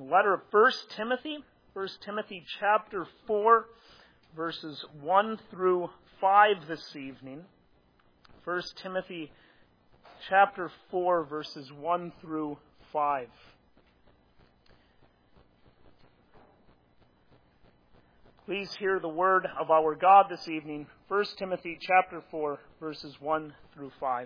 letter of 1 Timothy. 1 Timothy chapter 4, verses 1 through 5 this evening. 1 Timothy chapter 4, verses 1 through 5. Please hear the word of our God this evening. 1 Timothy chapter 4, verses 1 through 5.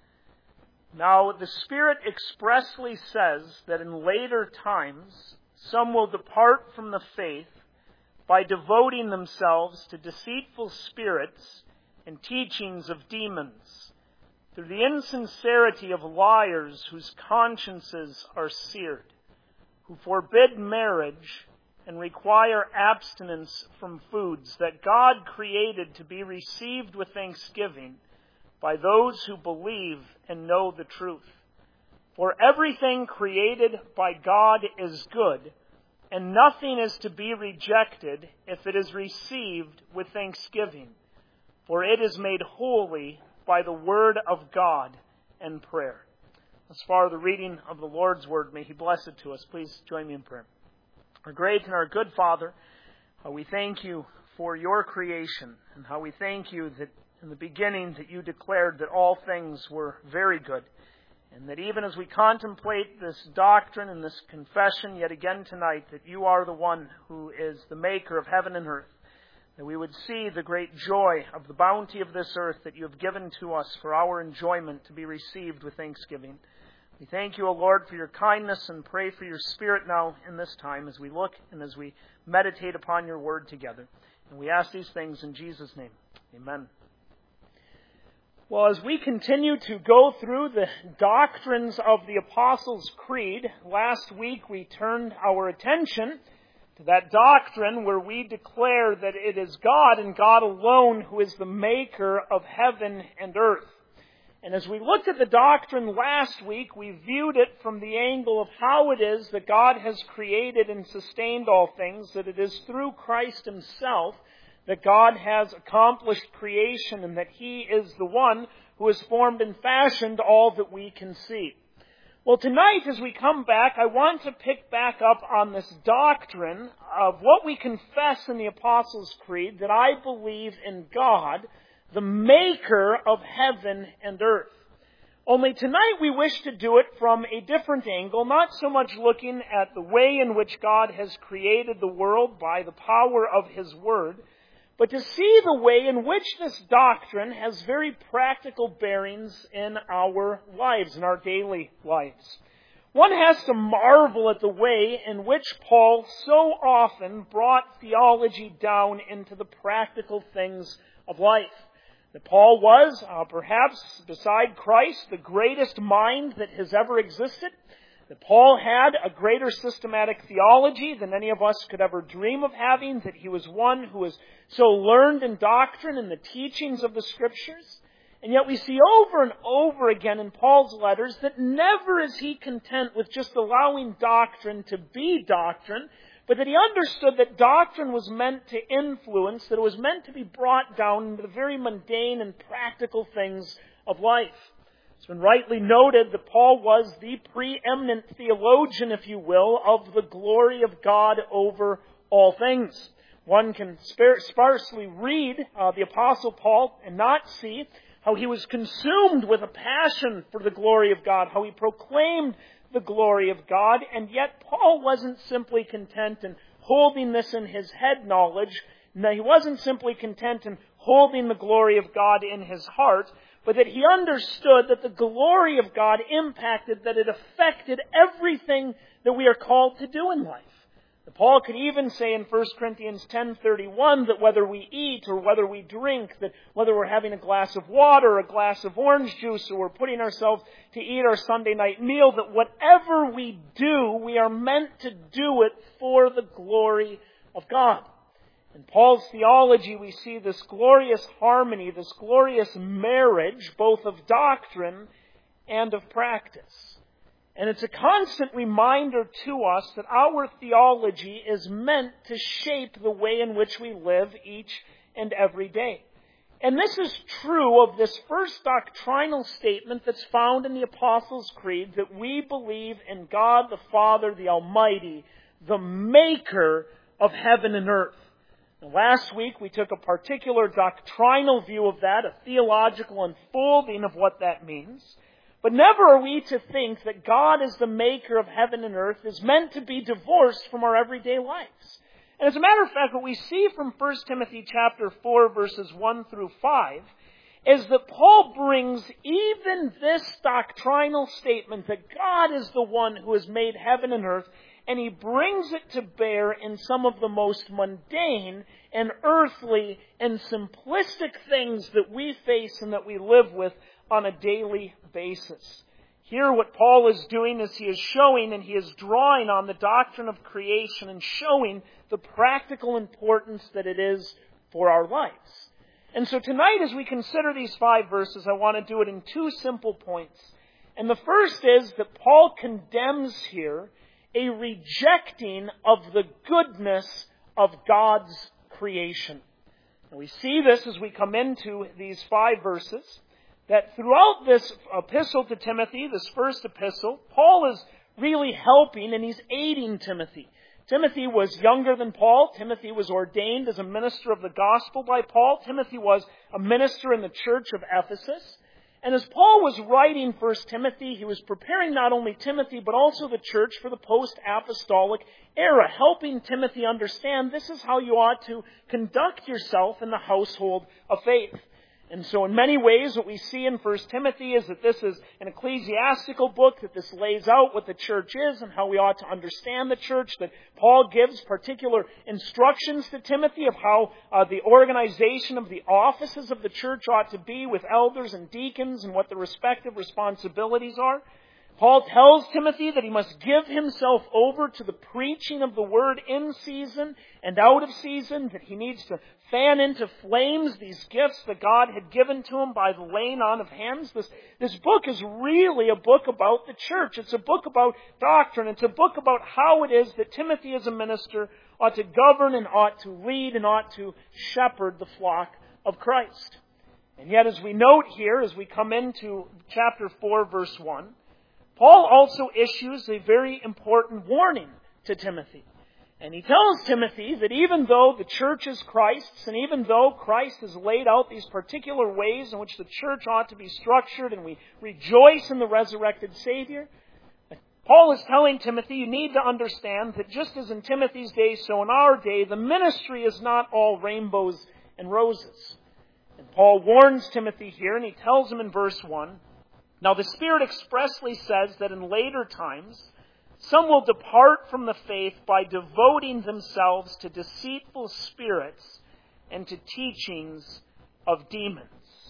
Now, the Spirit expressly says that in later times some will depart from the faith by devoting themselves to deceitful spirits and teachings of demons, through the insincerity of liars whose consciences are seared, who forbid marriage and require abstinence from foods that God created to be received with thanksgiving by those who believe and know the truth. For everything created by God is good, and nothing is to be rejected if it is received with thanksgiving, for it is made holy by the word of God and prayer. As far as the reading of the Lord's word, may He bless it to us. Please join me in prayer. Our great and our good Father, how we thank You for Your creation, and how we thank You that in the beginning that You declared that all things were very good, and that even as we contemplate this doctrine and this confession yet again tonight, that You are the one who is the maker of heaven and earth, that we would see the great joy of the bounty of this earth that You have given to us for our enjoyment to be received with thanksgiving. We thank You, O Lord, for Your kindness and pray for Your Spirit now in this time as we look and as we meditate upon Your word together. And we ask these things in Jesus' name. Amen. Well, as we continue to go through the doctrines of the Apostles' Creed, last week we turned our attention to that doctrine where we declare that it is God and God alone who is the maker of heaven and earth. And as we looked at the doctrine last week, we viewed it from the angle of how it is that God has created and sustained all things, that it is through Christ Himself that God has accomplished creation and that He is the one who has formed and fashioned all that we can see. Well, tonight as we come back, I want to pick back up on this doctrine of what we confess in the Apostles' Creed, that I believe in God, the maker of heaven and earth. Only tonight we wish to do it from a different angle, not so much looking at the way in which God has created the world by the power of His Word, but to see the way in which this doctrine has very practical bearings in our lives, in our daily lives. One has to marvel at the way in which Paul so often brought theology down into the practical things of life. That Paul was, perhaps beside Christ, the greatest mind that has ever existed. That Paul had a greater systematic theology than any of us could ever dream of having. That he was one who was so learned in doctrine and the teachings of the Scriptures. And yet we see over and over again in Paul's letters that never is he content with just allowing doctrine to be doctrine, but that he understood that doctrine was meant to influence, that it was meant to be brought down into the very mundane and practical things of life. It's been rightly noted that Paul was the preeminent theologian, if you will, of the glory of God over all things. One can sparsely read the Apostle Paul and not see how he was consumed with a passion for the glory of God, how he proclaimed the glory of God, and yet Paul wasn't simply content in holding this in his head knowledge. No, he wasn't simply content in holding the glory of God in his heart, but that he understood that the glory of God impacted, that it affected everything that we are called to do in life. Paul could even say in 1 Corinthians 10:31 that whether we eat or whether we drink, that whether we're having a glass of water or a glass of orange juice or we're putting ourselves to eat our Sunday night meal, that whatever we do, we are meant to do it for the glory of God. In Paul's theology, we see this glorious harmony, this glorious marriage, both of doctrine and of practice. And it's a constant reminder to us that our theology is meant to shape the way in which we live each and every day. And this is true of this first doctrinal statement that's found in the Apostles' Creed, that we believe in God the Father, the Almighty, the maker of heaven and earth. And last week we took a particular doctrinal view of that, a theological unfolding of what that means. But never are we to think that God as the maker of heaven and earth is meant to be divorced from our everyday lives. And as a matter of fact, what we see from 1 Timothy chapter 4, verses 1 through 5, is that Paul brings even this doctrinal statement that God is the one who has made heaven and earth, and he brings it to bear in some of the most mundane and earthly and simplistic things that we face and that we live with on a daily basis. Here what Paul is doing is he is showing and he is drawing on the doctrine of creation and showing the practical importance that it is for our lives. And so tonight as we consider these 5 verses, I want to do it in 2 simple points. And the first is that Paul condemns here a rejecting of the goodness of God's creation. And we see this as we come into these 5 verses, that throughout this epistle to Timothy, this first epistle, Paul is really helping and he's aiding Timothy. Timothy was younger than Paul. Timothy was ordained as a minister of the gospel by Paul. Timothy was a minister in the church of Ephesus. And as Paul was writing 1 Timothy, he was preparing not only Timothy, but also the church for the post-apostolic era, helping Timothy understand this is how you ought to conduct yourself in the household of faith. And so in many ways, what we see in 1 Timothy is that this is an ecclesiastical book, that this lays out what the church is and how we ought to understand the church, that Paul gives particular instructions to Timothy of how the organization of the offices of the church ought to be with elders and deacons and what the respective responsibilities are. Paul tells Timothy that he must give himself over to the preaching of the word in season and out of season, that he needs to fan into flames these gifts that God had given to him by the laying on of hands. This book is really a book about the church. It's a book about doctrine. It's a book about how it is that Timothy as a minister ought to govern and ought to lead and ought to shepherd the flock of Christ. And yet as we note here, as we come into chapter 4, verse 1, Paul also issues a very important warning to Timothy. And he tells Timothy that even though the church is Christ's, and even though Christ has laid out these particular ways in which the church ought to be structured, and we rejoice in the resurrected Savior, Paul is telling Timothy, you need to understand that just as in Timothy's day, so in our day, the ministry is not all rainbows and roses. And Paul warns Timothy here, and he tells him in verse 1, now the Spirit expressly says that in later times, some will depart from the faith by devoting themselves to deceitful spirits and to teachings of demons.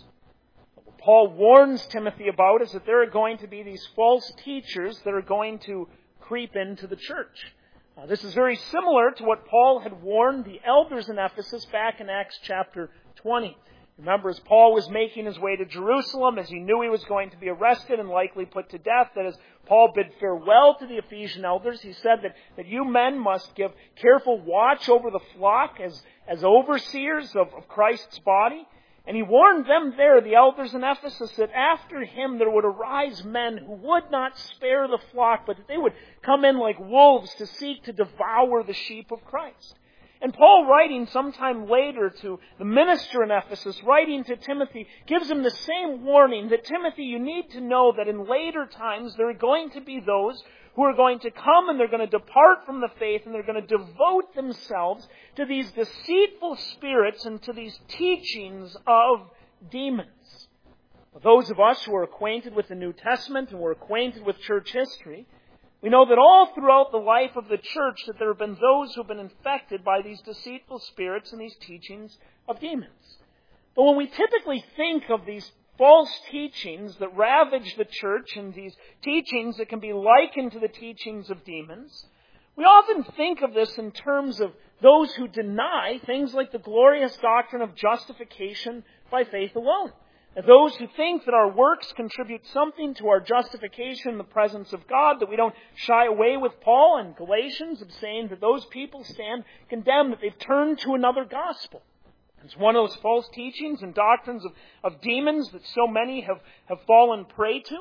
What Paul warns Timothy about is that there are going to be these false teachers that are going to creep into the church. This is very similar to what Paul had warned the elders in Ephesus back in Acts chapter 20. Remember, as Paul was making his way to Jerusalem, as he knew he was going to be arrested and likely put to death, that as Paul bid farewell to the Ephesian elders, he said that you men must give careful watch over the flock as overseers of Christ's body. And he warned them there, the elders in Ephesus, that after him there would arise men who would not spare the flock, but that they would come in like wolves to seek to devour the sheep of Christ. And Paul, writing sometime later to the minister in Ephesus, writing to Timothy, gives him the same warning that, Timothy, you need to know that in later times there are going to be those who are going to come and they're going to depart from the faith and they're going to devote themselves to these deceitful spirits and to these teachings of demons. Those of us who are acquainted with the New Testament and we're acquainted with church history, we know that all throughout the life of the church that there have been those who have been infected by these deceitful spirits and these teachings of demons. But when we typically think of these false teachings that ravage the church and these teachings that can be likened to the teachings of demons, we often think of this in terms of those who deny things like the glorious doctrine of justification by faith alone. And those who think that our works contribute something to our justification in the presence of God, that we don't shy away with Paul in Galatians of saying that those people stand condemned, that they've turned to another gospel. It's one of those false teachings and doctrines of demons that so many have fallen prey to.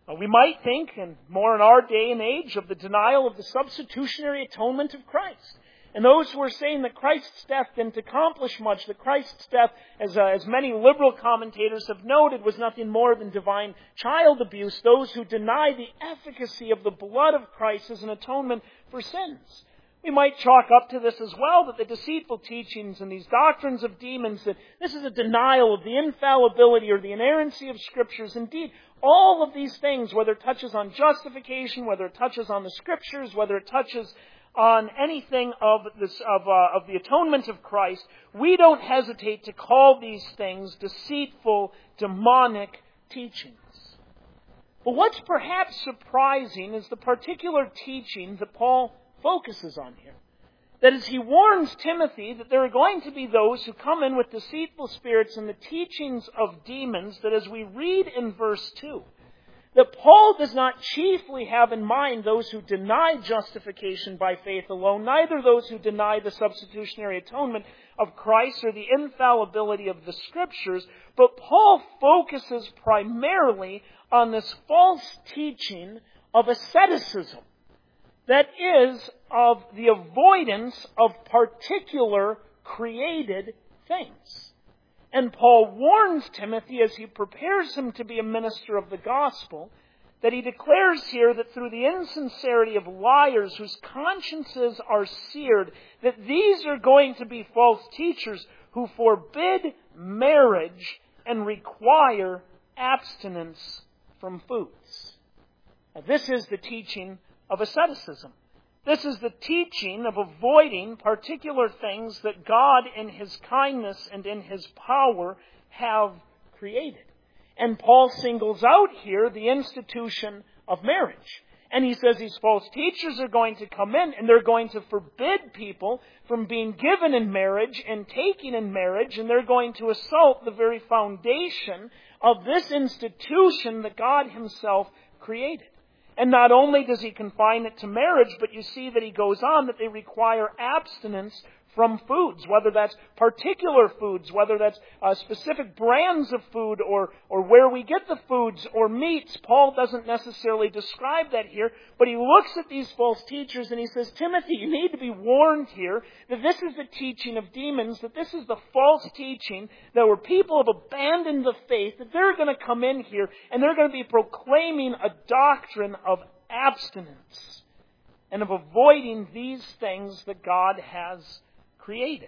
We might think, and more in our day and age, of the denial of the substitutionary atonement of Christ. And those who are saying that Christ's death didn't accomplish much, that Christ's death, as many liberal commentators have noted, was nothing more than divine child abuse. Those who deny the efficacy of the blood of Christ as an atonement for sins. We might chalk up to this as well, that the deceitful teachings and these doctrines of demons, that this is a denial of the infallibility or the inerrancy of Scriptures. Indeed, all of these things, whether it touches on justification, whether it touches on the Scriptures, whether it touches on anything of the atonement of Christ, we don't hesitate to call these things deceitful, demonic teachings. But what's perhaps surprising is the particular teaching that Paul focuses on here. That as he warns Timothy that there are going to be those who come in with deceitful spirits and the teachings of demons, that as we read in verse 2, that Paul does not chiefly have in mind those who deny justification by faith alone, neither those who deny the substitutionary atonement of Christ or the infallibility of the Scriptures, but Paul focuses primarily on this false teaching of asceticism. That is, of the avoidance of particular created things. And Paul warns Timothy as he prepares him to be a minister of the gospel, that he declares here that through the insincerity of liars whose consciences are seared, that these are going to be false teachers who forbid marriage and require abstinence from foods. Now, this is the teaching of asceticism. This is the teaching of avoiding particular things that God in His kindness and in His power have created. And Paul singles out here the institution of marriage. And he says these false teachers are going to come in and they're going to forbid people from being given in marriage and taking in marriage, and they're going to assault the very foundation of this institution that God Himself created. And not only does he confine it to marriage, but you see that he goes on that they require abstinence from foods, whether that's particular foods, whether that's specific brands of food or where we get the foods or meats. Paul doesn't necessarily describe that here, but he looks at these false teachers and he says, Timothy, you need to be warned here that this is the teaching of demons, that this is the false teaching, that where people have abandoned the faith, that they're going to come in here and they're going to be proclaiming a doctrine of abstinence and of avoiding these things that God has created.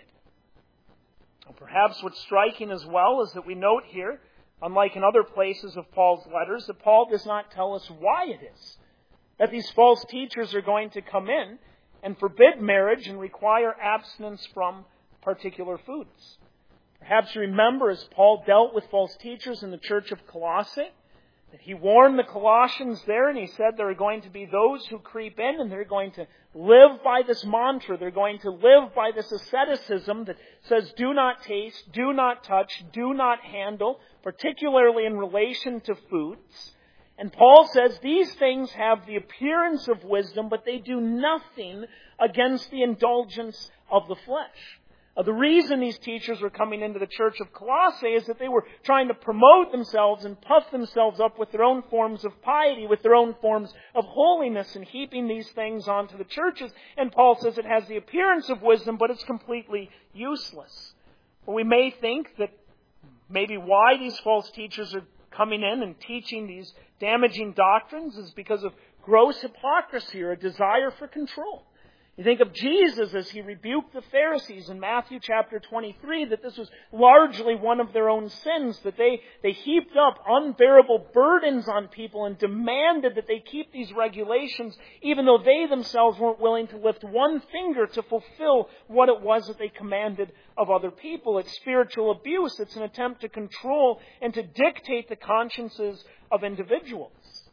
Well, perhaps what's striking as well is that we note here, unlike in other places of Paul's letters, that Paul does not tell us why it is that these false teachers are going to come in and forbid marriage and require abstinence from particular foods. Perhaps you remember as Paul dealt with false teachers in the church of Colossae, that he warned the Colossians there and he said there are going to be those who creep in and they're going to live by this mantra. They're going to live by this asceticism that says do not taste, do not touch, do not handle, particularly in relation to foods. And Paul says these things have the appearance of wisdom, but they do nothing against the indulgence of the flesh. The reason these teachers were coming into the church of Colossae is that they were trying to promote themselves and puff themselves up with their own forms of piety, with their own forms of holiness, and heaping these things onto the churches. And Paul says it has the appearance of wisdom, but it's completely useless. Or we may think that maybe why these false teachers are coming in and teaching these damaging doctrines is because of gross hypocrisy or a desire for control. You think of Jesus as he rebuked the Pharisees in Matthew chapter 23, that this was largely one of their own sins, that they heaped up unbearable burdens on people and demanded that they keep these regulations, even though they themselves weren't willing to lift one finger to fulfill what it was that they commanded of other people. It's spiritual abuse. It's an attempt to control and to dictate the consciences of individuals.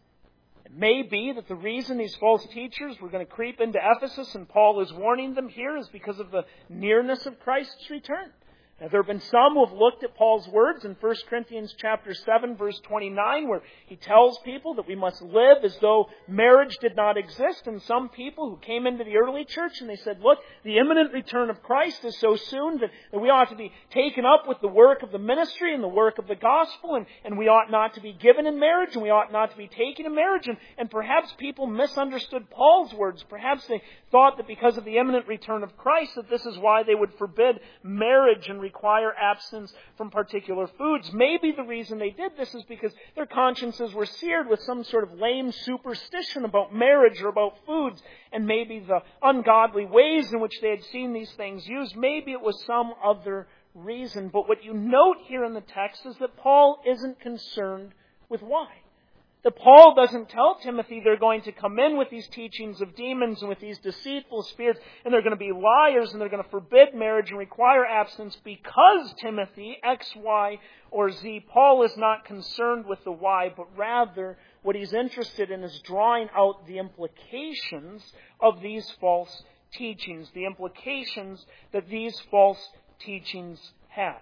It may be that the reason these false teachers were going to creep into Ephesus, and Paul is warning them here, is because of the nearness of Christ's return. Now, there have been some who have looked at Paul's words in 1 Corinthians chapter 7, verse 29, where he tells people that we must live as though marriage did not exist. And some people who came into the early church and they said, look, the imminent return of Christ is so soon that we ought to be taken up with the work of the ministry and the work of the gospel, and we ought not to be given in marriage, and we ought not to be taken in marriage. And perhaps people misunderstood Paul's words. Perhaps they thought that because of the imminent return of Christ, that this is why they would forbid marriage and require abstinence from particular foods. Maybe the reason they did this is because their consciences were seared with some sort of lame superstition about marriage or about foods, and maybe the ungodly ways in which they had seen these things used. Maybe it was some other reason. But what you note here in the text is that Paul isn't concerned with why. That Paul doesn't tell Timothy they're going to come in with these teachings of demons and with these deceitful spirits, and they're going to be liars, and they're going to forbid marriage and require abstinence because Timothy, X, Y, or Z. Paul is not concerned with the why, but rather what he's interested in is drawing out the implications of these false teachings, the implications that these false teachings had.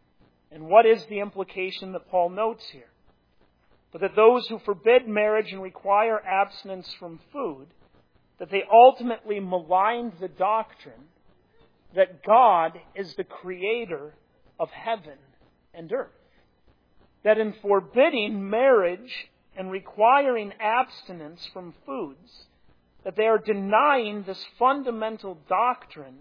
And what is the implication that Paul notes here? But that those who forbid marriage and require abstinence from food, that they ultimately maligned the doctrine that God is the creator of heaven and earth. That in forbidding marriage and requiring abstinence from foods, that they are denying this fundamental doctrine,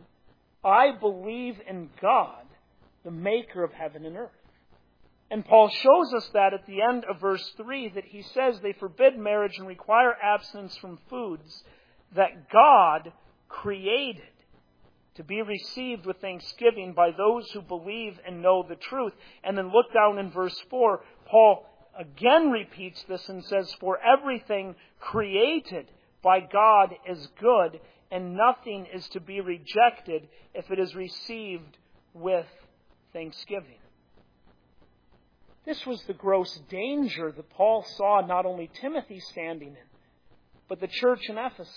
I believe in God, the maker of heaven and earth. And Paul shows us that at the end of verse 3, that he says they forbid marriage and require abstinence from foods that God created to be received with thanksgiving by those who believe and know the truth. And then look down in verse 4, Paul again repeats this and says, for everything created by God is good, and nothing is to be rejected if it is received with thanksgiving. This was the gross danger that Paul saw not only Timothy standing in, but the church in Ephesus.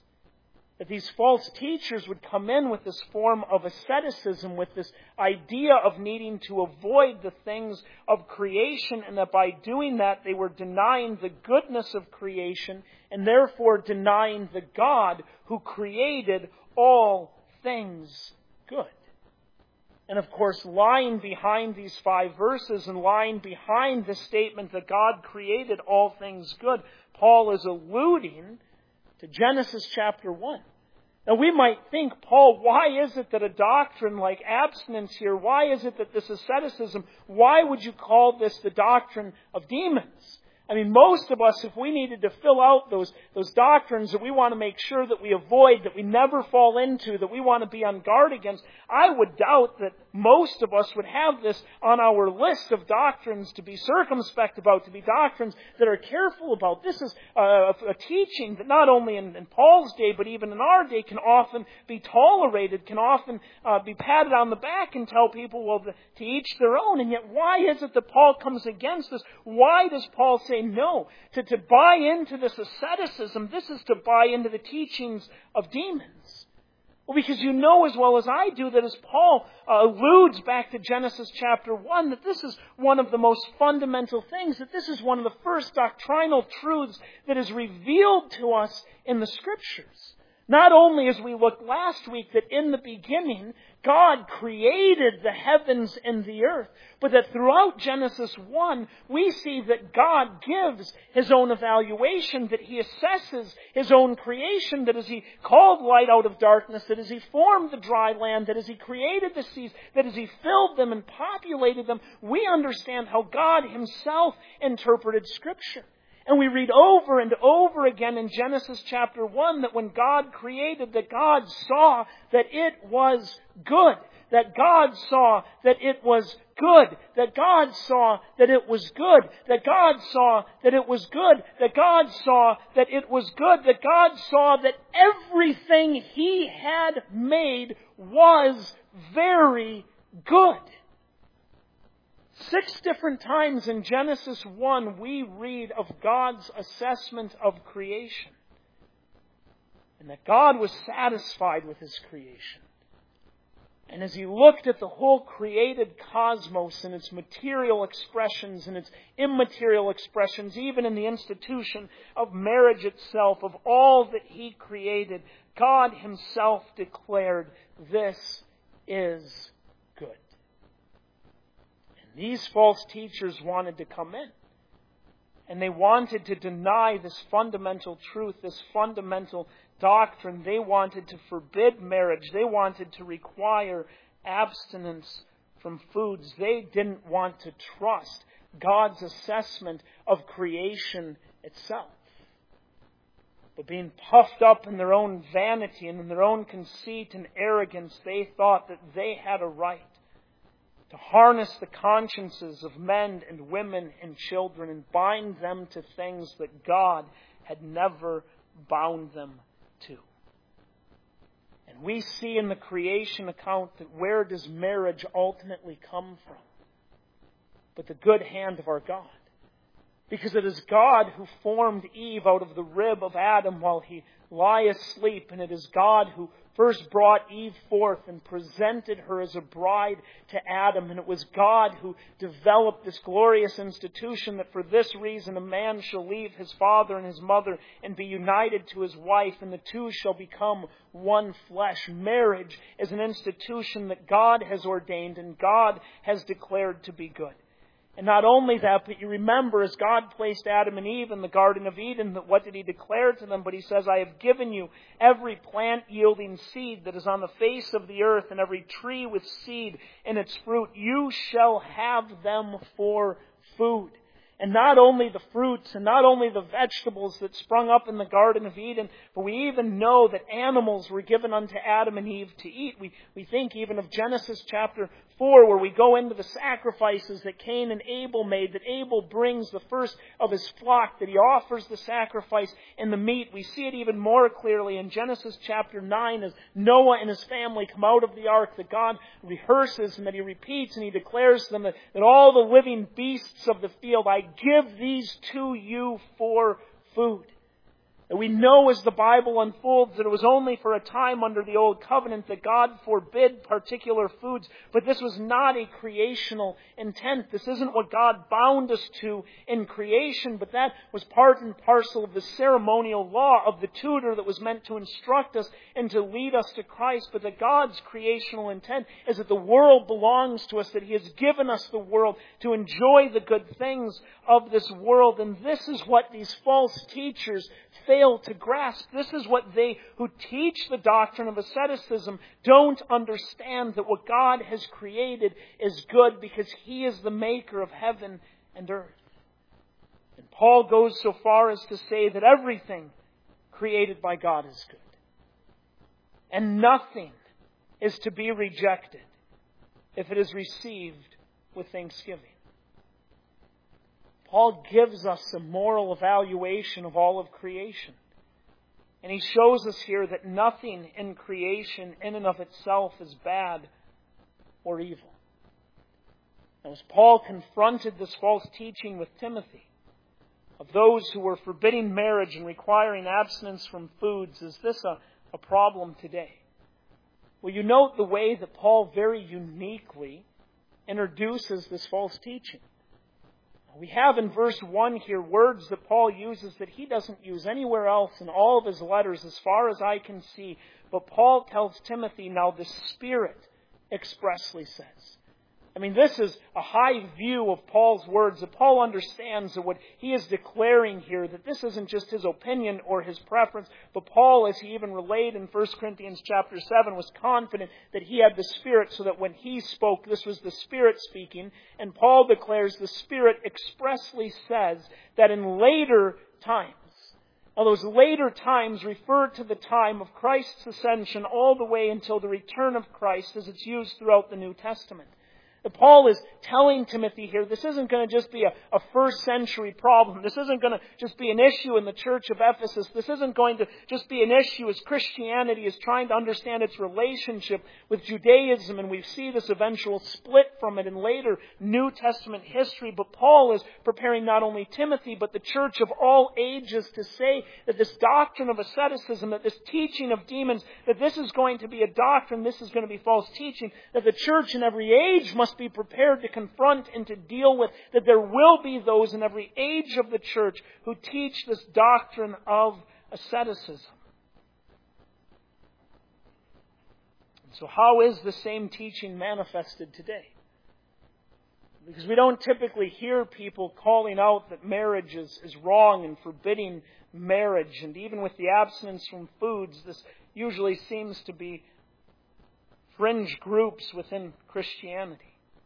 That these false teachers would come in with this form of asceticism, with this idea of needing to avoid the things of creation, and that by doing that they were denying the goodness of creation, and therefore denying the God who created all things good. And of course, lying behind these 5 verses and lying behind the statement that God created all things good, Paul is alluding to Genesis chapter 1. Now we might think, Paul, why is it that a doctrine like abstinence here, why is it that this asceticism, why would you call this the doctrine of demons? I mean, most of us, if we needed to fill out those doctrines that we want to make sure that we avoid, that we never fall into, that we want to be on guard against, I would doubt that most of us would have this on our list of doctrines to be circumspect about, to be doctrines that are careful about. This is a teaching that not only in Paul's day, but even in our day, can often be tolerated, can often be patted on the back and tell people, well, to each their own. And yet, why is it that Paul comes against this? Why does Paul say no? To buy into this asceticism, this is to buy into the teachings of demons. Well, because you know as well as I do that as Paul alludes back to Genesis chapter 1, that this is one of the most fundamental things, that this is one of the first doctrinal truths that is revealed to us in the Scriptures. Not only, as we looked last week, that in the beginning God created the heavens and the earth, but that throughout Genesis 1, we see that God gives His own evaluation, that He assesses His own creation, that as He called light out of darkness, that as He formed the dry land, that as He created the seas, that as He filled them and populated them, we understand how God Himself interpreted Scripture. And we read over and over again in Genesis chapter 1 that when God created, that God saw that it was good. That God saw that it was good. That God saw that it was good. That God saw that it was good. That God saw that it was good. That God saw that everything He had made was very good. 6 different times in Genesis 1 we read of God's assessment of creation. And that God was satisfied with His creation. And as he looked at the whole created cosmos and its material expressions and its immaterial expressions, even in the institution of marriage itself, of all that he created, God himself declared, "This is good." And these false teachers wanted to come in. And they wanted to deny this fundamental truth, this fundamental doctrine. They wanted to forbid marriage. They wanted to require abstinence from foods. They didn't want to trust God's assessment of creation itself. But being puffed up in their own vanity and in their own conceit and arrogance, they thought that they had a right to harness the consciences of men and women and children and bind them to things that God had never bound them to. And we see in the creation account that where does marriage ultimately come from? But the good hand of our God. Because it is God who formed Eve out of the rib of Adam while he lay asleep, and it is God who first brought Eve forth and presented her as a bride to Adam. And it was God who developed this glorious institution that for this reason a man shall leave his father and his mother and be united to his wife, and the two shall become one flesh. Marriage is an institution that God has ordained and God has declared to be good. And not only that, but you remember as God placed Adam and Eve in the Garden of Eden, that what did He declare to them? But He says, "I have given you every plant yielding seed that is on the face of the earth, and every tree with seed in its fruit. You shall have them for food." And not only the fruits and not only the vegetables that sprung up in the Garden of Eden, but we even know that animals were given unto Adam and Eve to eat. We think even of Genesis chapter 4, where we go into the sacrifices that Cain and Abel made, that Abel brings the first of his flock, that he offers the sacrifice and the meat. We see it even more clearly in Genesis chapter 9 as Noah and his family come out of the ark, that God rehearses and that He repeats and He declares to them that all the living beasts of the field, I give these to you for food. And we know as the Bible unfolds that it was only for a time under the Old Covenant that God forbid particular foods. But this was not a creational intent. This isn't what God bound us to in creation, but that was part and parcel of the ceremonial law of the tutor that was meant to instruct us and to lead us to Christ. But that God's creational intent is that the world belongs to us, that He has given us the world to enjoy the good things of this world. And this is what these false teachers fail to grasp. This is what they who teach the doctrine of asceticism don't understand, that what God has created is good because He is the maker of heaven and earth. And Paul goes so far as to say that everything created by God is good. And nothing is to be rejected if it is received with thanksgiving. Paul gives us a moral evaluation of all of creation. And he shows us here that nothing in creation in and of itself is bad or evil. Now, as Paul confronted this false teaching with Timothy, of those who were forbidding marriage and requiring abstinence from foods, is this a problem today? Well, you note the way that Paul very uniquely introduces this false teaching. We have in verse 1 here words that Paul uses that he doesn't use anywhere else in all of his letters as far as I can see. But Paul tells Timothy, now the Spirit expressly says. I mean, this is a high view of Paul's words, that Paul understands that what he is declaring here, that this isn't just his opinion or his preference, but Paul, as he even relayed in 1 Corinthians chapter 7, was confident that he had the Spirit, so that when he spoke, this was the Spirit speaking. And Paul declares the Spirit expressly says that in later times, now those later times refer to the time of Christ's ascension all the way until the return of Christ, as it's used throughout the New Testament. That Paul is telling Timothy here, this isn't going to just be a first century problem. This isn't going to just be an issue in the church of Ephesus. This isn't going to just be an issue as Christianity is trying to understand its relationship with Judaism, and we see this eventual split from it in later New Testament history. But Paul is preparing not only Timothy, but the church of all ages to say that this doctrine of asceticism, that this teaching of demons, that this is going to be a doctrine, this is going to be false teaching, that the church in every age must be prepared to confront and to deal with, that there will be those in every age of the church who teach this doctrine of asceticism. So how is the same teaching manifested today? Because we don't typically hear people calling out that marriage is wrong and forbidding marriage. And even with the abstinence from foods, this usually seems to be fringe groups within Christianity.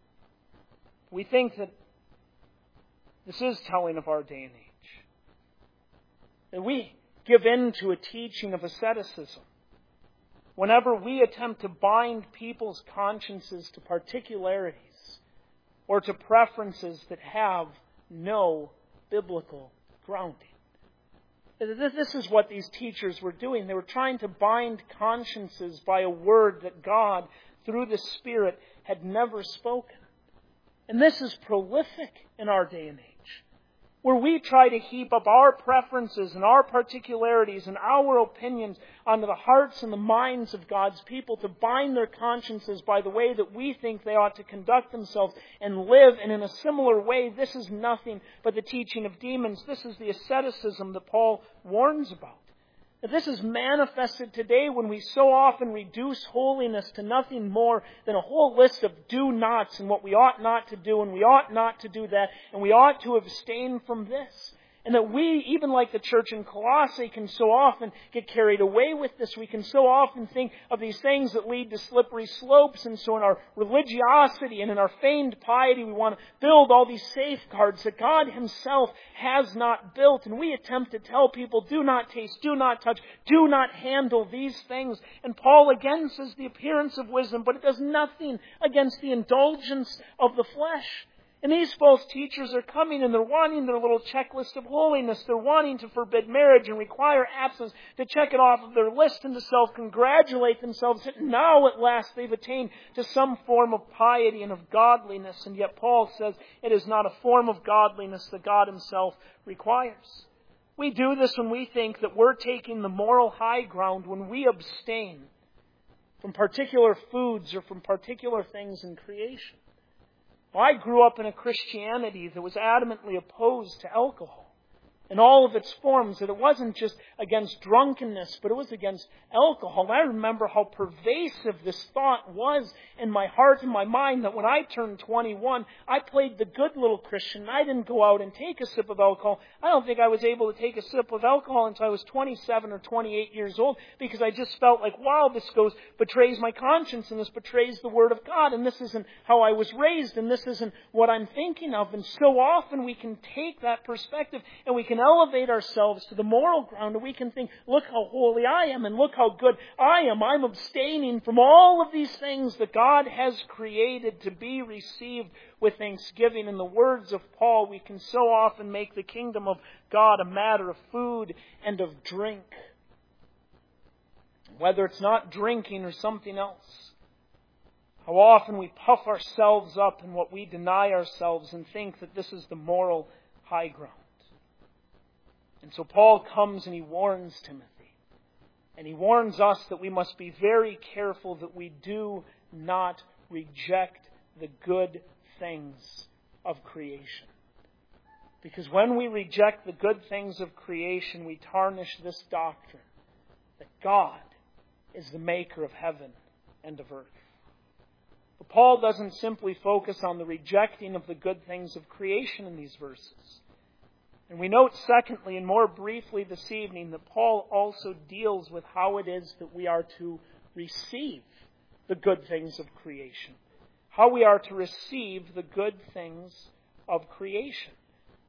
We think that this is telling of our day and age. That we give in to a teaching of asceticism whenever we attempt to bind people's consciences to particularities or to preferences that have no biblical grounding. This is what these teachers were doing. They were trying to bind consciences by a word that God, through the Spirit, had never spoken. And this is prolific in our day and age, where we try to heap up our preferences and our particularities and our opinions onto the hearts and the minds of God's people to bind their consciences by the way that we think they ought to conduct themselves and live. And in a similar way, this is nothing but the teaching of demons. This is the asceticism that Paul warns about. This is manifested today when we so often reduce holiness to nothing more than a whole list of do-nots and what we ought not to do, and we ought not to do that, and we ought to abstain from this. And that we, even like the church in Colossae, can so often get carried away with this. We can so often think of these things that lead to slippery slopes. And so in our religiosity and in our feigned piety, we want to build all these safeguards that God Himself has not built. And we attempt to tell people, do not taste, do not touch, do not handle these things. And Paul again says the appearance of wisdom, but it does nothing against the indulgence of the flesh. And these false teachers are coming and they're wanting their little checklist of holiness. They're wanting to forbid marriage and require abstinence, to check it off of their list and to self-congratulate themselves that now at last they've attained to some form of piety and of godliness. And yet Paul says it is not a form of godliness that God Himself requires. We do this when we think that we're taking the moral high ground when we abstain from particular foods or from particular things in creation. Well, I grew up in a Christianity that was adamantly opposed to alcohol in all of its forms, that it wasn't just against drunkenness, but it was against alcohol. And I remember how pervasive this thought was in my heart and my mind, that when I turned 21, I played the good little Christian. I didn't go out and take a sip of alcohol. I don't think I was able to take a sip of alcohol until I was 27 or 28 years old, because I just felt like, wow, this betrays my conscience, and this betrays the Word of God, and this isn't how I was raised, and this isn't what I'm thinking of. And so often we can take that perspective and we can elevate ourselves to the moral ground, and we can think, look how holy I am, and look how good I am. I'm abstaining from all of these things that God has created to be received with thanksgiving. In the words of Paul, we can so often make the kingdom of God a matter of food and of drink, whether it's not drinking or something else. How often we puff ourselves up in what we deny ourselves and think that this is the moral high ground. And so Paul comes and he warns Timothy. And he warns us that we must be very careful that we do not reject the good things of creation. Because when we reject the good things of creation, we tarnish this doctrine that God is the maker of heaven and of earth. But Paul doesn't simply focus on the rejecting of the good things of creation in these verses. And we note, secondly, and more briefly this evening, that Paul also deals with how it is that we are to receive the good things of creation. How we are to receive the good things of creation.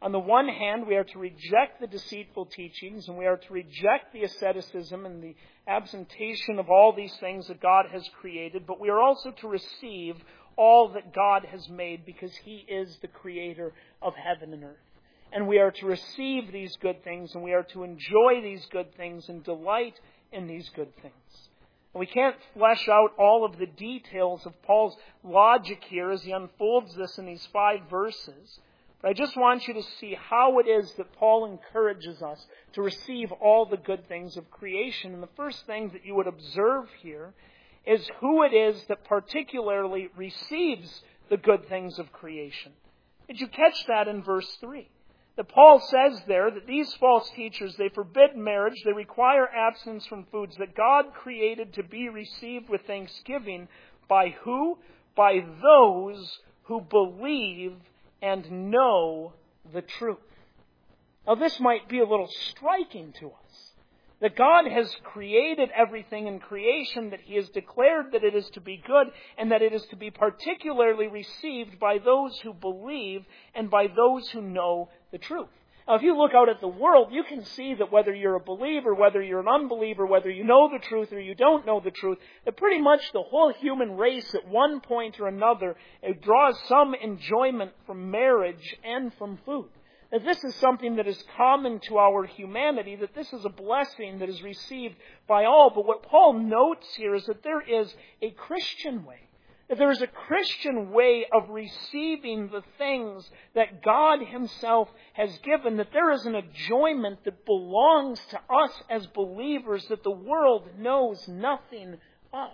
On the one hand, we are to reject the deceitful teachings, and we are to reject the asceticism and the absentation of all these things that God has created, but we are also to receive all that God has made because He is the creator of heaven and earth. And we are to receive these good things, and we are to enjoy these good things and delight in these good things. And we can't flesh out all of the details of Paul's logic here as he unfolds this in these 5 verses. But I just want you to see how it is that Paul encourages us to receive all the good things of creation. And the first thing that you would observe here is who it is that particularly receives the good things of creation. Did you catch that in verse 3? That Paul says there that these false teachers, they forbid marriage, they require abstinence from foods that God created to be received with thanksgiving. By who? By those who believe and know the truth. Now this might be a little striking to us. That God has created everything in creation, that He has declared that it is to be good, and that it is to be particularly received by those who believe and by those who know the truth. Now, if you look out at the world, you can see that whether you're a believer, whether you're an unbeliever, whether you know the truth or you don't know the truth, that pretty much the whole human race at one point or another draws some enjoyment from marriage and from food. That this is something that is common to our humanity, that this is a blessing that is received by all. But what Paul notes here is that there is a Christian way. That there is a Christian way of receiving the things that God Himself has given. That there is an enjoyment that belongs to us as believers that the world knows nothing of.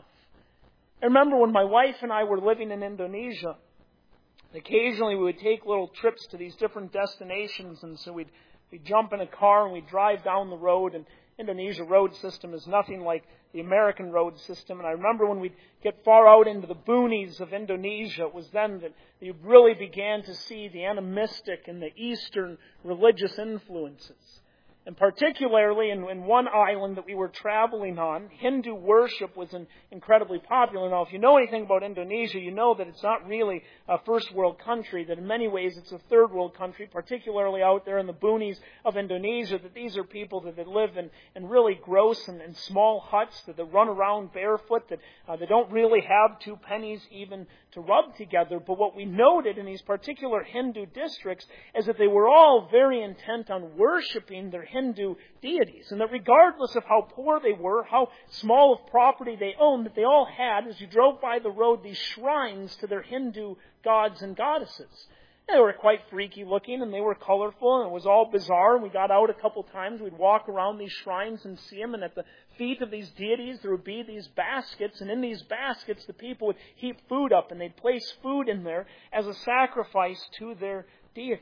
I remember when my wife and I were living in Indonesia, occasionally we would take little trips to these different destinations, and so we'd jump in a car and we'd drive down the road, and Indonesia road system is nothing like the American road system. And I remember when we'd get far out into the boonies of Indonesia, it was then that you really began to see the animistic and the Eastern religious influences. And particularly in one island that we were traveling on, Hindu worship was incredibly popular. Now, if you know anything about Indonesia, you know that it's not really a first world country, that in many ways it's a third world country, particularly out there in the boonies of Indonesia, that these are people that live in really gross and small huts, that run around barefoot, that they don't really have 2 pennies even to rub together. But what we noted in these particular Hindu districts is that they were all very intent on worshiping their Hindu deities, and that regardless of how poor they were, how small of property they owned, that they all had, as you drove by the road, these shrines to their Hindu gods and goddesses. They were quite freaky looking, and they were colorful, and it was all bizarre. And we got out a couple times. We'd walk around these shrines and see them, and at the feet of these deities there would be these baskets, and in these baskets the people would heap food up, and they'd place food in there as a sacrifice to their deities.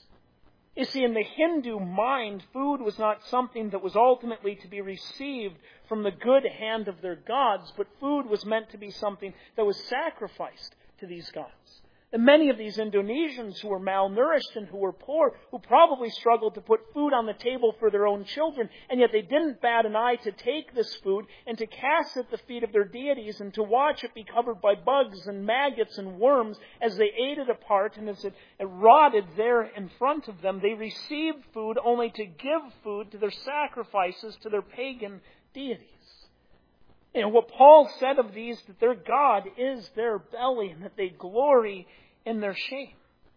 You see, in the Hindu mind, food was not something that was ultimately to be received from the good hand of their gods, but food was meant to be something that was sacrificed to these gods. And many of these Indonesians who were malnourished and who were poor, who probably struggled to put food on the table for their own children, and yet they didn't bat an eye to take this food and to cast it at the feet of their deities and to watch it be covered by bugs and maggots and worms as they ate it apart and as it rotted there in front of them. They received food only to give food to their sacrifices to their pagan deities. And what Paul said of these, that their God is their belly and that they glory in their shame.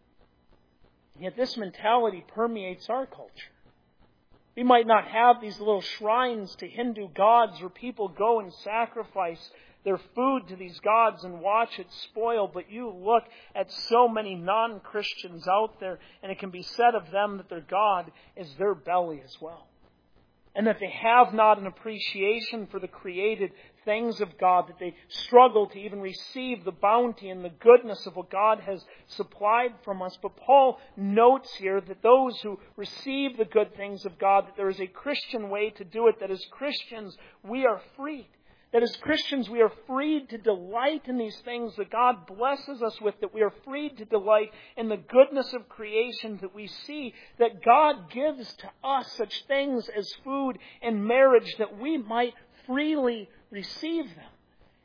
Yet this mentality permeates our culture. We might not have these little shrines to Hindu gods where people go and sacrifice their food to these gods and watch it spoil, but you look at so many non-Christians out there, and it can be said of them that their God is their belly as well. And that they have not an appreciation for the created things of God, that they struggle to even receive the bounty and the goodness of what God has supplied from us. But Paul notes here that those who receive the good things of God, that there is a Christian way to do it, that as Christians we are freed. That as Christians we are freed to delight in these things that God blesses us with, that we are freed to delight in the goodness of creation, that we see that God gives to us such things as food and marriage that we might freely receive them.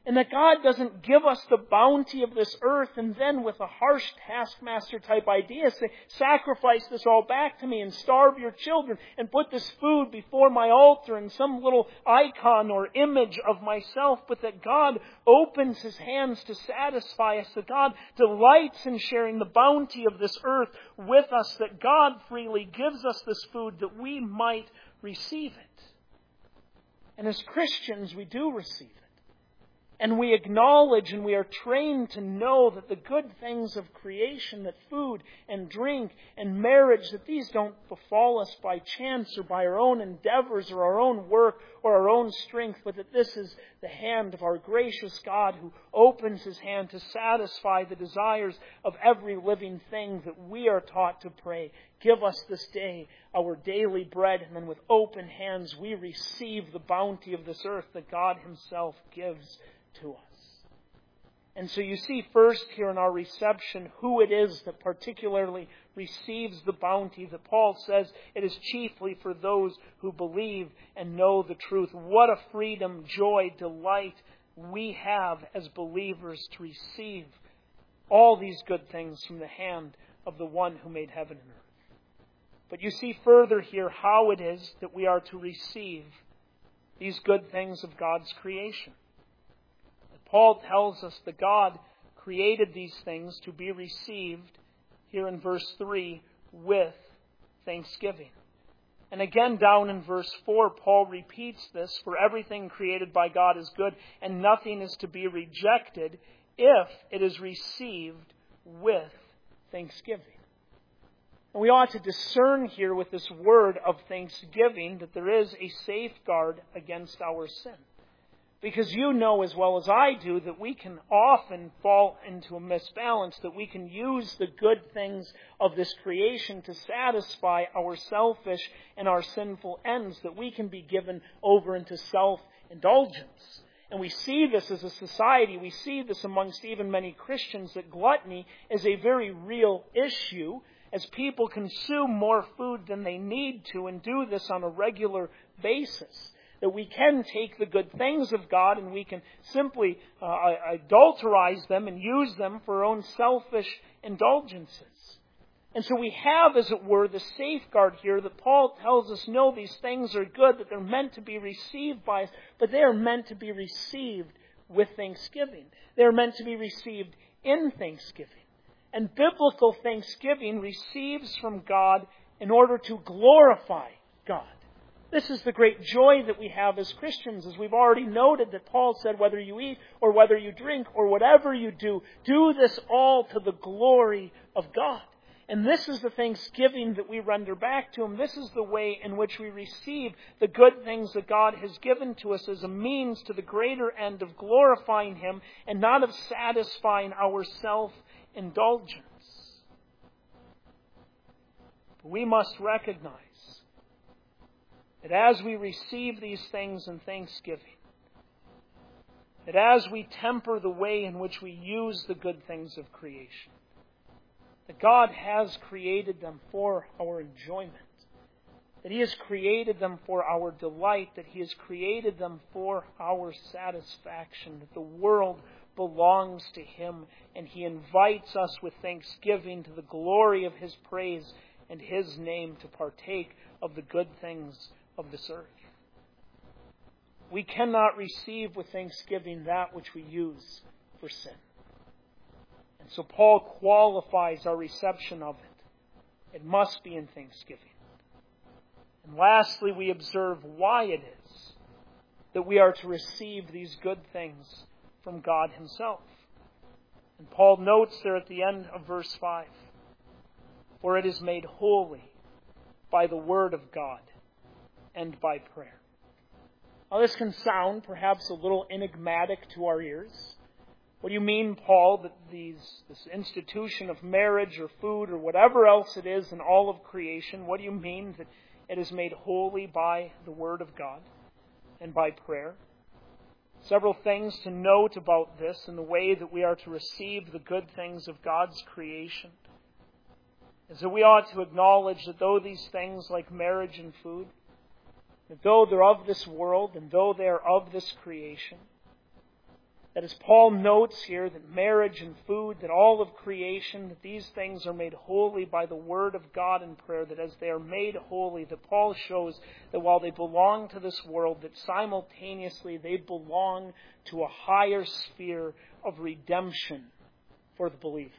And that God doesn't give us the bounty of this earth and then with a harsh taskmaster type idea say, sacrifice this all back to me and starve your children and put this food before my altar and some little icon or image of myself, but that God opens His hands to satisfy us, that God delights in sharing the bounty of this earth with us, that God freely gives us this food that we might receive it. And as Christians, we do receive it. And we acknowledge and we are trained to know that the good things of creation, that food and drink and marriage, that these don't befall us by chance or by our own endeavors or our own work or our own strength, but that this is the hand of our gracious God who opens His hand to satisfy the desires of every living thing, that we are taught to pray, give us this day our daily bread, and then with open hands we receive the bounty of this earth that God Himself gives to us. And so you see first here in our reception who it is that particularly receives the bounty, that Paul says it is chiefly for those who believe and know the truth. What a freedom, joy, delight we have as believers to receive all these good things from the hand of the one who made heaven and earth. But you see further here how it is that we are to receive these good things of God's creation. Paul tells us that God created these things to be received, here in verse 3, with thanksgiving. And again down in verse 4, Paul repeats this, for everything created by God is good, and nothing is to be rejected if it is received with thanksgiving. And we ought to discern here with this word of thanksgiving that there is a safeguard against our sin. Because you know as well as I do that we can often fall into a misbalance, that we can use the good things of this creation to satisfy our selfish and our sinful ends, that we can be given over into self-indulgence. And we see this as a society, we see this amongst even many Christians, that gluttony is a very real issue as people consume more food than they need to and do this on a regular basis. That we can take the good things of God and we can simply adulterize them and use them for our own selfish indulgences. And so we have, as it were, the safeguard here that Paul tells us, no, these things are good, that they're meant to be received by us, but they are meant to be received with thanksgiving. They are meant to be received in thanksgiving. And biblical thanksgiving receives from God in order to glorify God. This is the great joy that we have as Christians, as we've already noted that Paul said, whether you eat or whether you drink or whatever you do this all to the glory of God. And this is the thanksgiving that we render back to Him. This is the way in which we receive the good things that God has given to us as a means to the greater end of glorifying Him and not of satisfying our self-indulgence. We must recognize that as we receive these things in thanksgiving, that as we temper the way in which we use the good things of creation, that God has created them for our enjoyment, that He has created them for our delight, that He has created them for our satisfaction, that the world belongs to Him, and He invites us with thanksgiving to the glory of His praise and His name to partake of the good things of this earth. We cannot receive with thanksgiving that which we use for sin. And so Paul qualifies our reception of it. It must be in thanksgiving. And lastly, we observe why it is that we are to receive these good things from God Himself. And Paul notes there at the end of verse 5, for it is made holy by the word of God and by prayer. Now this can sound perhaps a little enigmatic to our ears. What do you mean, Paul, that this institution of marriage or food or whatever else it is in all of creation, what do you mean that it is made holy by the word of God and by prayer? Several things to note about this and the way that we are to receive the good things of God's creation is that we ought to acknowledge that though these things like marriage and food, that though they're of this world and though they are of this creation, That as Paul notes here, that marriage and food, that all of creation, that these things are made holy by the Word of God in prayer, that as they are made holy, that Paul shows that while they belong to this world, that simultaneously they belong to a higher sphere of redemption for the believer.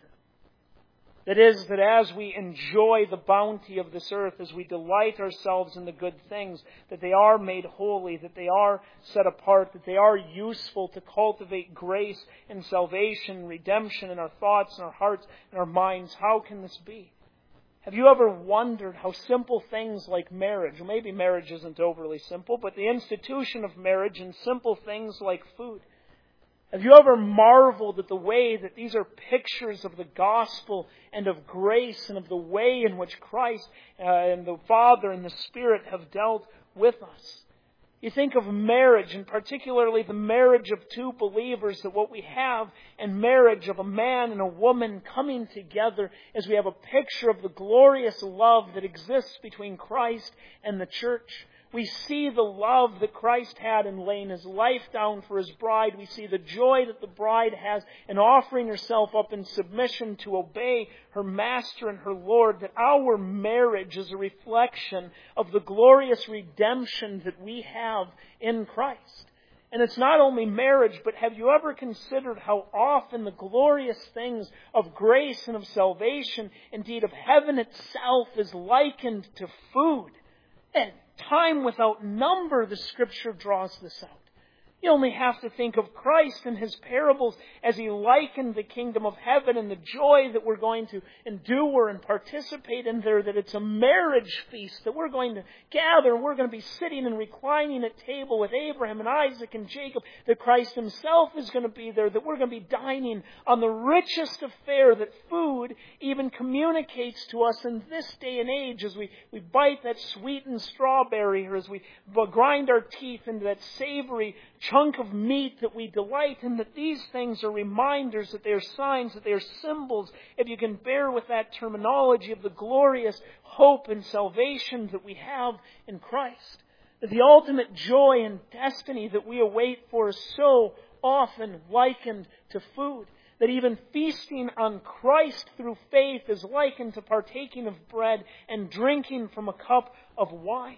That is, that as we enjoy the bounty of this earth, as we delight ourselves in the good things, that they are made holy, that they are set apart, that they are useful to cultivate grace and salvation, redemption in our thoughts and our hearts and our minds. How can this be? Have you ever wondered how simple things like marriage, or maybe marriage isn't overly simple, but the institution of marriage and simple things like food, have you ever marveled at the way that these are pictures of the gospel and of grace and of the way in which Christ and the Father and the Spirit have dealt with us? You think of marriage, and particularly the marriage of two believers, that what we have in marriage of a man and a woman coming together is we have a picture of the glorious love that exists between Christ and the church. We see the love that Christ had in laying His life down for His bride. We see the joy that the bride has in offering herself up in submission to obey her Master and her Lord. That our marriage is a reflection of the glorious redemption that we have in Christ. And it's not only marriage, but have you ever considered how often the glorious things of grace and of salvation, indeed of heaven itself, is likened to food? And time without number, the Scripture draws this out. You only have to think of Christ and His parables as He likened the kingdom of heaven and the joy that we're going to endure and participate in there, that it's a marriage feast, that we're going to gather and we're going to be sitting and reclining at table with Abraham and Isaac and Jacob, that Christ Himself is going to be there, that we're going to be dining on the richest of fare, that food even communicates to us in this day and age as we bite that sweetened strawberry, or as we grind our teeth into that savory chunk of meat that we delight in, that these things are reminders, that they are signs, that they are symbols, if you can bear with that terminology, of the glorious hope and salvation that we have in Christ. That the ultimate joy and destiny that we await for is so often likened to food. That even feasting on Christ through faith is likened to partaking of bread and drinking from a cup of wine.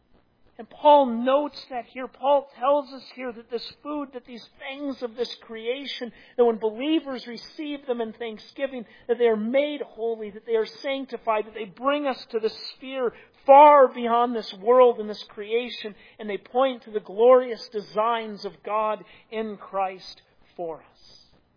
And Paul notes that here. Paul tells us here that this food, that these things of this creation, that when believers receive them in thanksgiving, that they are made holy, that they are sanctified, that they bring us to the sphere far beyond this world and this creation, and they point to the glorious designs of God in Christ for us.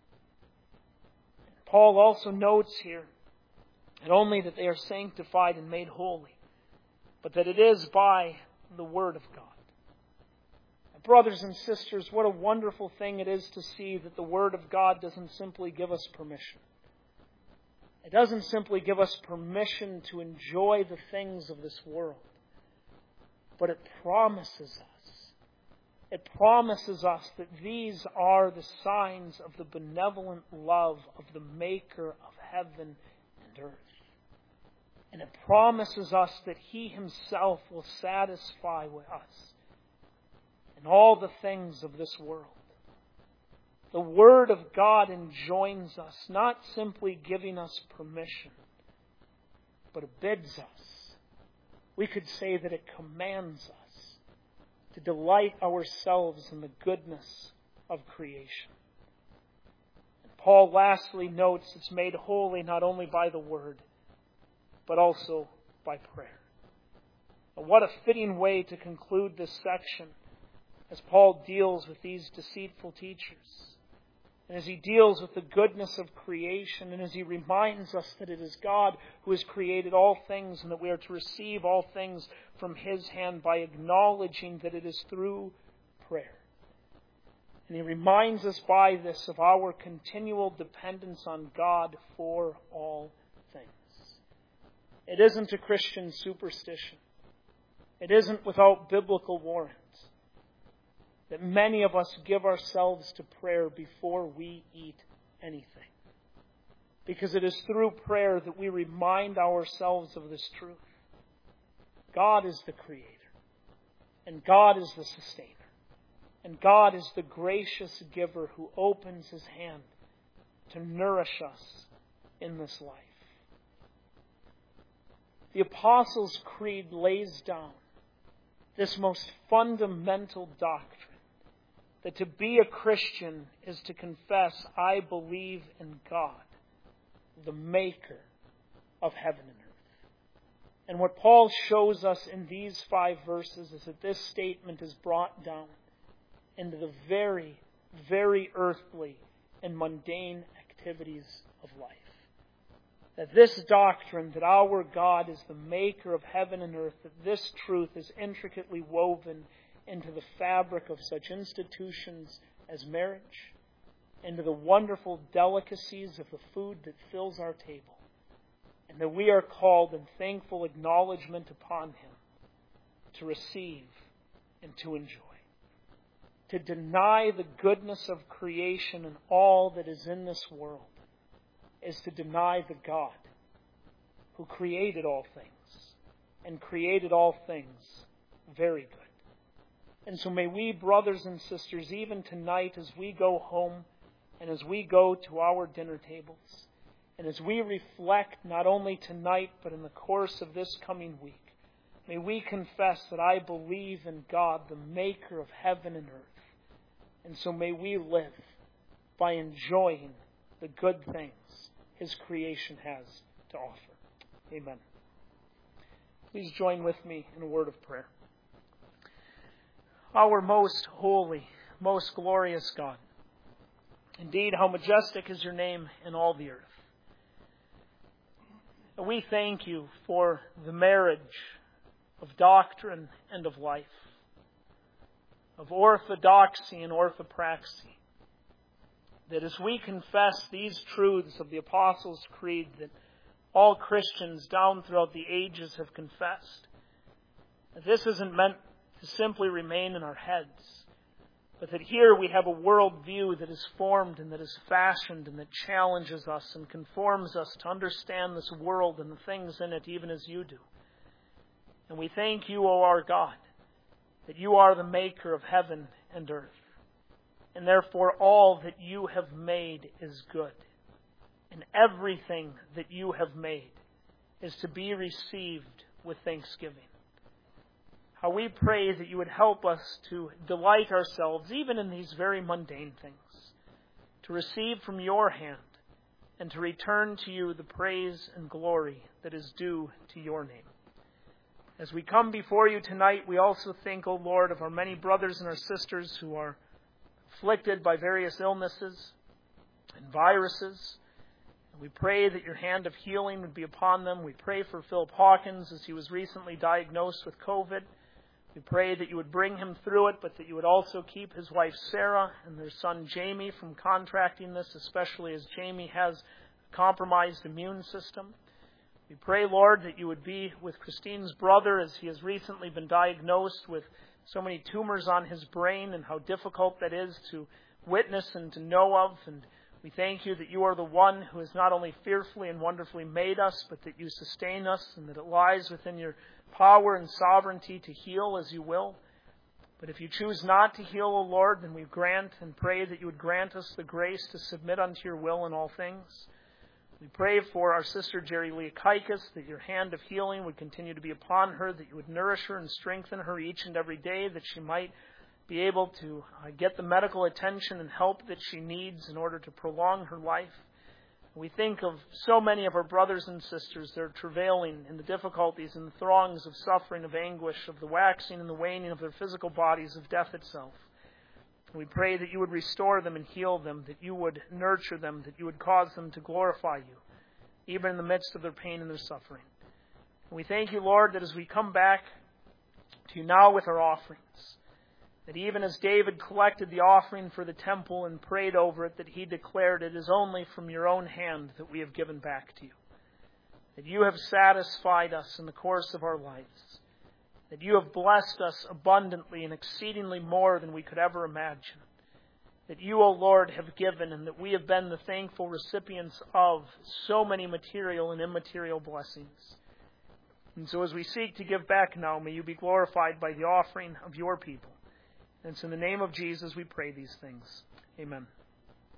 Paul also notes here not only that they are sanctified and made holy, but that it is by the Word of God. And brothers and sisters, what a wonderful thing it is to see that the Word of God doesn't simply give us permission. It doesn't simply give us permission to enjoy the things of this world, but it promises us. It promises us that these are the signs of the benevolent love of the Maker of heaven and earth. And it promises us that He Himself will satisfy with us in all the things of this world. The Word of God enjoins us, not simply giving us permission, but it bids us. We could say that it commands us to delight ourselves in the goodness of creation. And Paul lastly notes it's made holy not only by the Word, but also by prayer. And what a fitting way to conclude this section as Paul deals with these deceitful teachers. And as he deals with the goodness of creation, and as he reminds us that it is God who has created all things, and that we are to receive all things from His hand by acknowledging that it is through prayer. And he reminds us by this of our continual dependence on God for all things. It isn't a Christian superstition. It isn't without biblical warrant that many of us give ourselves to prayer before we eat anything. Because it is through prayer that we remind ourselves of this truth. God is the Creator, and God is the Sustainer. And God is the gracious giver who opens His hand to nourish us in this life. The Apostles' Creed lays down this most fundamental doctrine, that to be a Christian is to confess, I believe in God, the maker of heaven and earth. And what Paul shows us in these 5 verses is that this statement is brought down into the very, very earthly and mundane activities of life. That this doctrine, that our God is the maker of heaven and earth, that this truth is intricately woven into the fabric of such institutions as marriage, into the wonderful delicacies of the food that fills our table, and that we are called in thankful acknowledgement upon Him to receive and to enjoy. To deny the goodness of creation and all that is in this world is to deny the God who created all things, and created all things very good. And so may we, brothers and sisters, even tonight as we go home and as we go to our dinner tables, and as we reflect not only tonight but in the course of this coming week, may we confess that I believe in God, the maker of heaven and earth. And so may we live by enjoying the good things His creation has to offer. Amen. Please join with me in a word of prayer. Our most holy, most glorious God, indeed how majestic is your name in all the earth. And we thank you for the marriage of doctrine and of life, of orthodoxy and orthopraxy. That as we confess these truths of the Apostles' Creed that all Christians down throughout the ages have confessed, that this isn't meant to simply remain in our heads, but that here we have a worldview that is formed and that is fashioned and that challenges us and conforms us to understand this world and the things in it even as you do. And we thank you, O our God, that you are the maker of heaven and earth. And therefore all that you have made is good. And everything that you have made is to be received with thanksgiving. How we pray that you would help us to delight ourselves even in these very mundane things, to receive from your hand and to return to you the praise and glory that is due to your name. As we come before you tonight, we also think, O Lord, of our many brothers and our sisters who are afflicted by various illnesses and viruses. And we pray that your hand of healing would be upon them. We pray for Philip Hawkins as he was recently diagnosed with COVID. We pray that you would bring him through it, but that you would also keep his wife Sarah and their son Jamie from contracting this, especially as Jamie has a compromised immune system. We pray, Lord, that you would be with Christine's brother as he has recently been diagnosed with so many tumors on his brain and how difficult that is to witness and to know of. And we thank you that you are the one who has not only fearfully and wonderfully made us, but that you sustain us and that it lies within your power and sovereignty to heal as you will. But if you choose not to heal, O Lord, then we grant and pray that you would grant us the grace to submit unto your will in all things. We pray for our sister Jerry Leakikis, that your hand of healing would continue to be upon her, that you would nourish her and strengthen her each and every day, that she might be able to get the medical attention and help that she needs in order to prolong her life. We think of so many of our brothers and sisters that are travailing in the difficulties and the throngs of suffering, of anguish, of the waxing and the waning of their physical bodies, of death itself. We pray that you would restore them and heal them, that you would nurture them, that you would cause them to glorify you, even in the midst of their pain and their suffering. And we thank you, Lord, that as we come back to you now with our offerings, that even as David collected the offering for the temple and prayed over it, that he declared it is only from your own hand that we have given back to you. That you have satisfied us in the course of our lives. That you have blessed us abundantly and exceedingly more than we could ever imagine. That you, O Lord, have given and that we have been the thankful recipients of so many material and immaterial blessings. And so as we seek to give back now, may you be glorified by the offering of your people. And it's in the name of Jesus we pray these things. Amen.